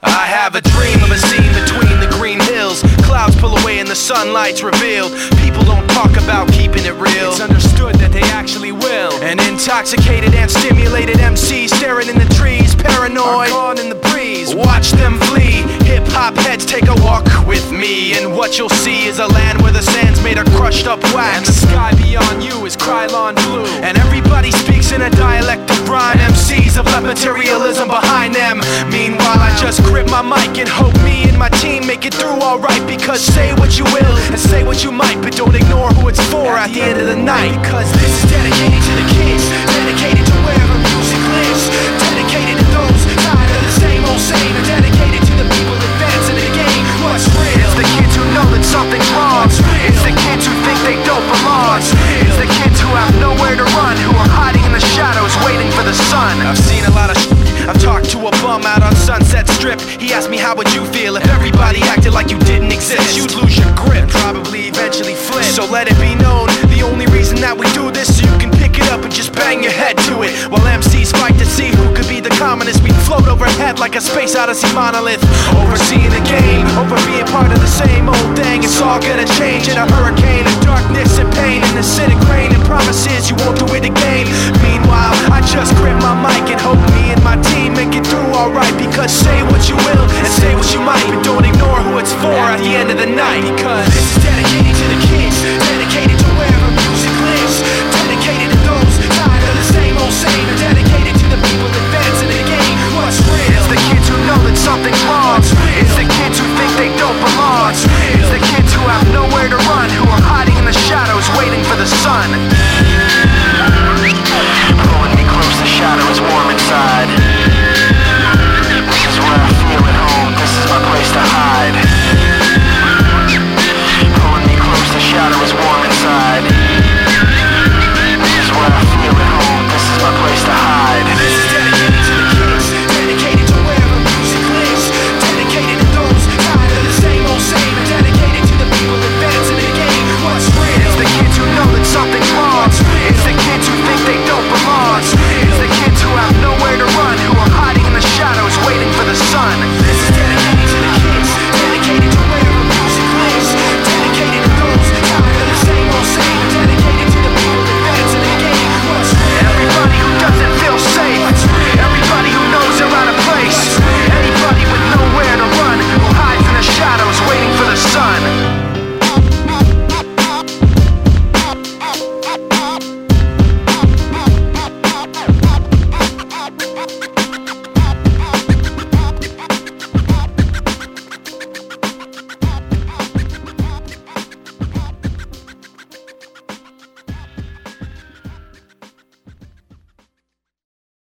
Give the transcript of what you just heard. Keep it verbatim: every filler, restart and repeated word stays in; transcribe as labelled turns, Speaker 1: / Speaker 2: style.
Speaker 1: I have a dream of a scene between the green hills. Clouds pull away and the sunlight's revealed. People don't talk about keeping it real. It's understood that they actually will. An intoxicated and stimulated M C staring in the trees, paranoid, gone in the breeze. Watch them flee. Hip-hop heads take a walk with me, and what you'll see is a land where the sand's made of crushed up wax, and the sky beyond you is Krylon blue. And everybody speaks in a dialect of rhyme. M Cs have left materialism behind them. Meanwhile, I just grip my mic and hope me and my team make it through alright. Because say what you will and say what you might, but don't ignore who it's for at the end of the night. Because this is dedicated to the kids, dedicated to wherever music lives, dedicated to those tired of the same old same, and dedicated to the people advancing the game. What's real? It's the kids who know that something's wrong. It's the kids who think they don't belong. It's the kids who have nowhere to run, who are hiding in the shadows waiting for the sun. I've seen a lot of sh- I've talked to a bum out on Sunset Strip. He asked me how would you feel if everybody acted like you didn't exist. You'd lose your grip and probably eventually flip. So let it be known, the only reason that we do this so you can pick it up and just bang your head to it. While M Cs fight to see who could be the commonest, we float overhead like a space odyssey monolith, overseeing the game, over being part of the same old thing. It's all gonna change in a hurricane of darkness and pain, and acidic rain and promises you won't do it again. Meanwhile, I just grip my mic and hope me and my team make it through alright. Because say what you will and say what you might, but don't ignore who it's for at the end of the night. Because this is dedicated to the kids, dedicated to wherever music lives, dedicated to those tired of the same old same, and dedicated